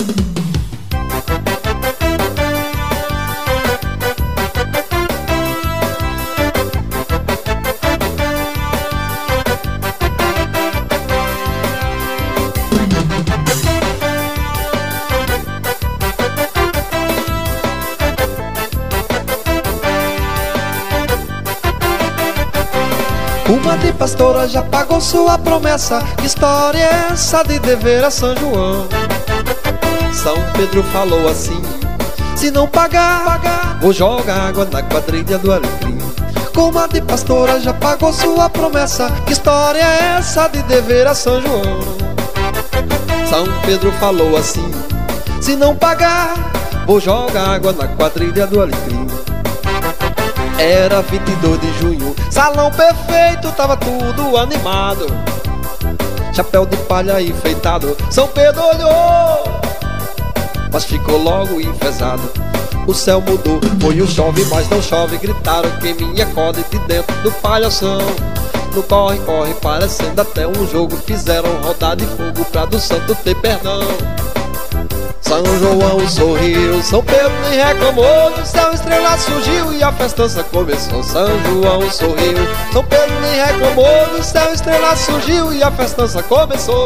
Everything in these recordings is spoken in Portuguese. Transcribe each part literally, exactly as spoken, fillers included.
Uma de pastora já pagou sua promessa. Que história é essa de dever a São João? São Pedro falou assim: se não pagar, pagar, vou jogar água na quadrilha do Alecrim. Uma de pastora já pagou sua promessa. Que história é essa de dever a São João? São Pedro falou assim: se não pagar, vou jogar água na quadrilha do Alecrim. Era vinte e dois de junho, salão perfeito, tava tudo animado. Chapéu de palha enfeitado, São Pedro olhou, mas ficou logo enfesado. O céu mudou, foi o chove, mas não chove. Gritaram que me acorde de dentro do palhação. No corre, corre, parecendo até um jogo. Fizeram rodar de fogo pra do santo ter perdão. São João sorriu, São Pedro nem reclamou. Do céu estrela surgiu e a festança começou. São João sorriu, São Pedro nem reclamou. Do céu estrela surgiu e a festança começou.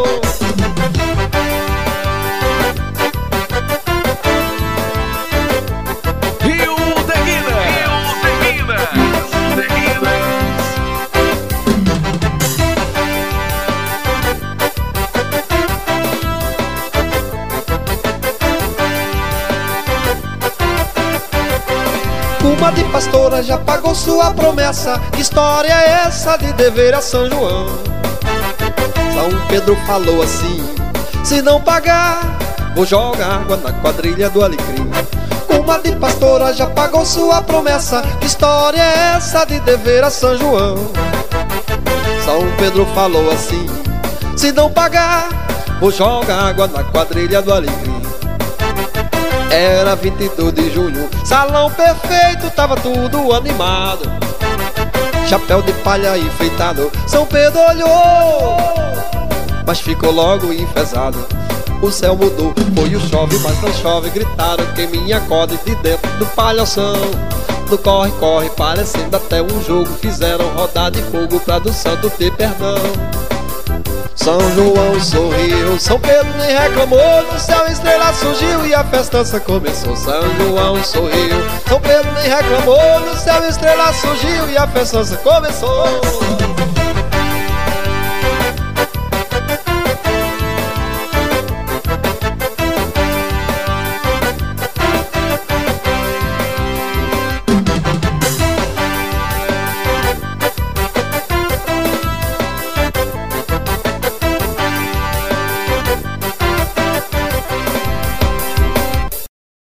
Rio de Minas, Rio de Minas, Rio de Minas. Uma de pastora já pagou sua promessa. Que história é essa de dever a São João? São Pedro falou assim: se não pagar, vou jogar água na quadrilha do Alecrim. Uma de pastora já pagou sua promessa. Que história é essa de dever a São João? São Pedro falou assim: se não pagar, vou jogar água na quadrilha do Alecrim. Era vinte e dois de junho, salão perfeito, tava tudo animado. Chapéu de palha enfeitado, São Pedro olhou, mas ficou logo enfesado. O céu mudou, foi o chove, mas não chove. Gritaram que me acorde de dentro do palhação. No corre, corre, parecendo até um jogo. Fizeram rodar de fogo pra do santo ter perdão. São João sorriu, São Pedro nem reclamou. Do céu estrela surgiu e a festança começou. São João sorriu, São Pedro nem reclamou. Do céu estrela surgiu e a festança começou.